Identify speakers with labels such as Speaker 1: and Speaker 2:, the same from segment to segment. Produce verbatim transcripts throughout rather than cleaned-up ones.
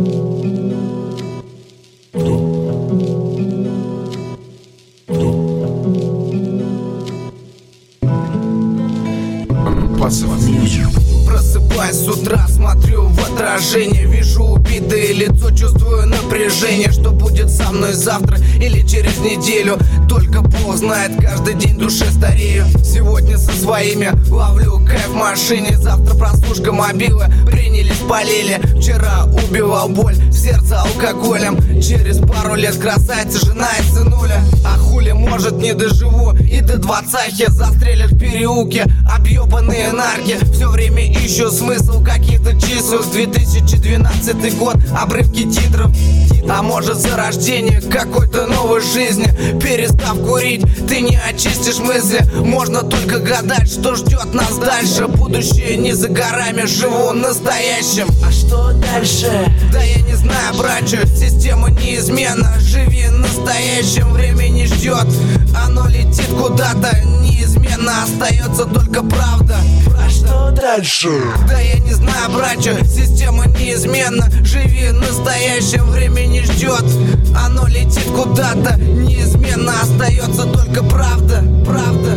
Speaker 1: Просыпаюсь с утра, смотрю в отражение, вижу убитое лицо, чувствую напряжение. Что будет со мной завтра или через неделю, только Бог знает, каждый день душе старею. Сегодня со своими ловлю кайф в машине, завтра прослушка мобила, принялись, полили. Вчера убивал боль в сердце алкоголем, через пару лет красавица, жена и сынуля. А хули, может, не доживу и до двадцахи, застрелят в переулке объебанные нарки. Все время ищу смысл каких-то чисел. две тысячи двенадцатый год, обрывки титров. А может, зарождение какой-то новой жизни. Перестав курить, ты не очистишь мысли. Можно только гадать, что ждет нас дальше. Будущее не за горами, живу настоящим.
Speaker 2: А что дальше?
Speaker 1: Да я не знаю, братья, система неизменна. Живи настоящим, время не ждет. Оно летит куда-то, неизменно остается только правда.
Speaker 2: А что дальше?
Speaker 1: Да я не знаю, братья, система неизменна. Живи настоящим, время не ждет. Оно летит куда-то, неизменно остается только правда. Правда.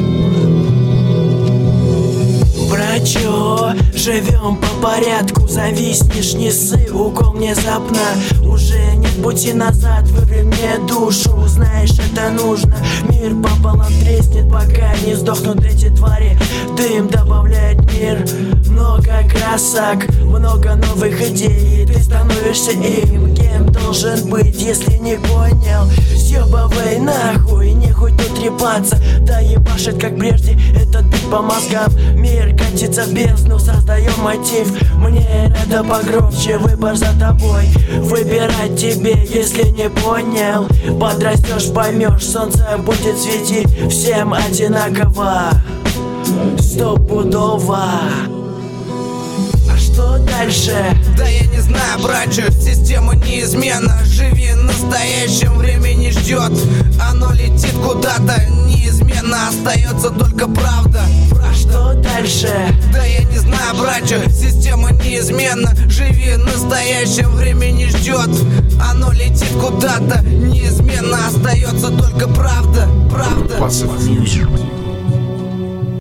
Speaker 2: Брачо, живем по порядку, зависнешь, не ссы, укол внезапно. Уже нет пути назад, вырви мне душу, знаешь, это нужно. Мир пополам треснет, пока не сдохнут эти твари. Дым добавляет мир, много красок, много новых идей. Ты становишься им, кем должен быть, если не понял. Съебывай нахуй, нехуй тут трепаться. Да ебашит как прежде этот бит по мозгам. Мир катится в бездну, создаем мотив. Мне надо погромче, выбор за тобой. Выбирать тебе, если не понял. Подрастешь, поймешь, солнце будет светить всем одинаково, стопудово. А что дальше?
Speaker 1: Да я не знаю, братья, система неизменна. Живи настоящим, время не ждет. Оно летит куда-то, неизменно остается только правда.
Speaker 2: А что дальше?
Speaker 1: Да я не знаю, братья, система неизменна. Живи настоящим, время не ждет. Оно летит куда-то, неизменно остается только правда. Правда.
Speaker 3: Passive music.